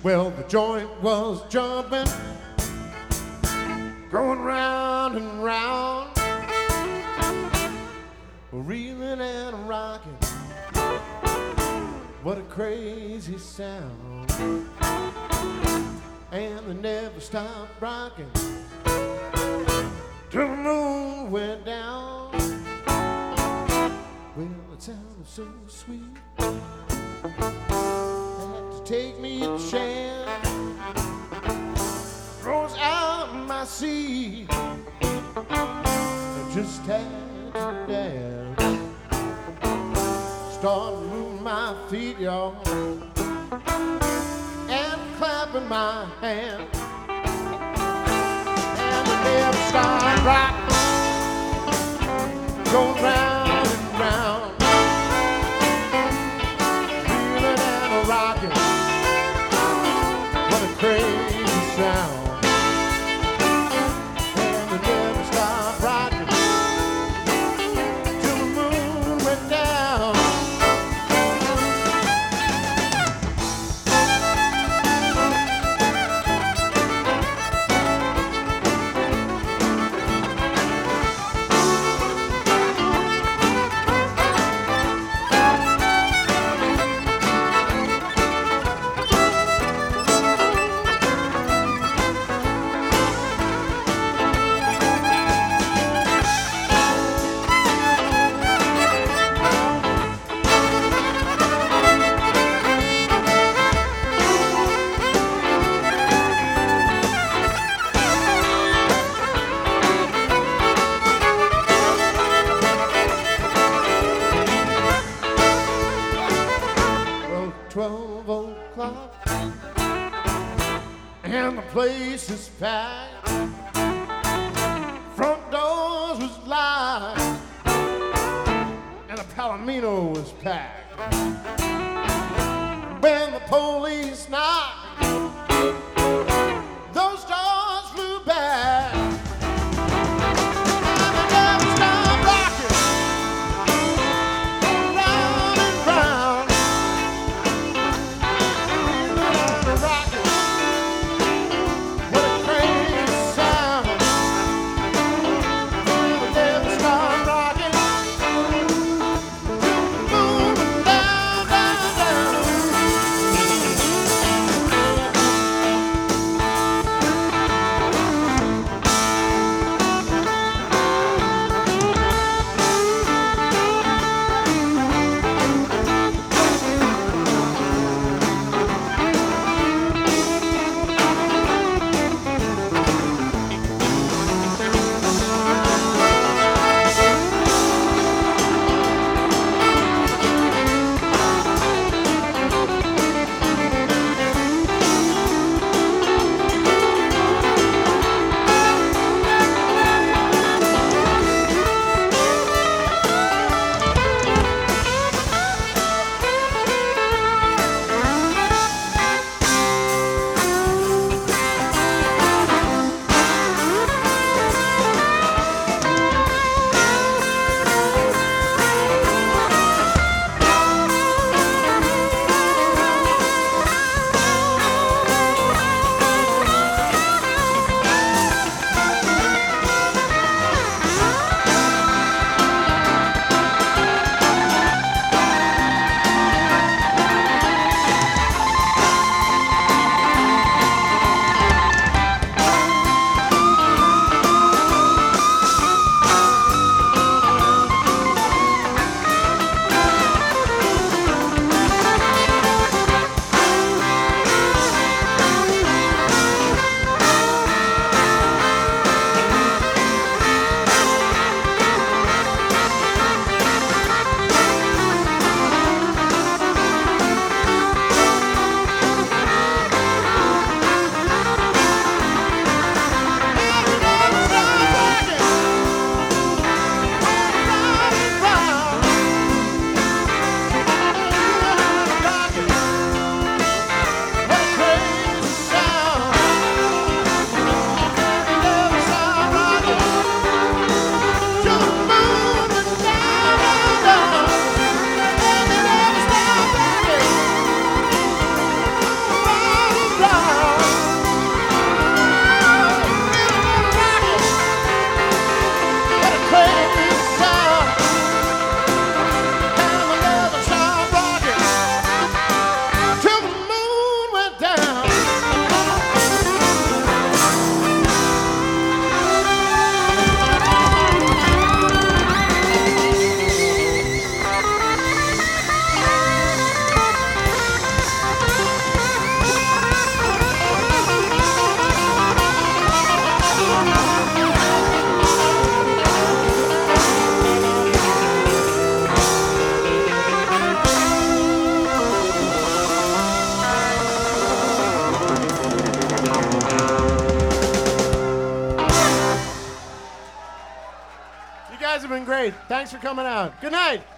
Well, the joint was jumping, going round and round, reeling and rocking. What a crazy sound. And they never stopped rocking till the moon went down. Well, it sounded so sweet, had to take me a chance. Rose out of my seat, I just had to dance. Started moving my feet, y'all, and clapping my hands. And the never stopped rocking, going round and round, reeling and rocking. What a crazy sound. And they never stopped rocking till the moon went down. Well, 12 o'clock and the place is packed. Front doors was locked and the Palomino was packed. When the police knocked, those doors flew back. And they never stopped rocking, round and round, reeling and rocking. What a crazy sound. And they never stopped rocking till the moon went down. great. Thanks for coming out. Good night.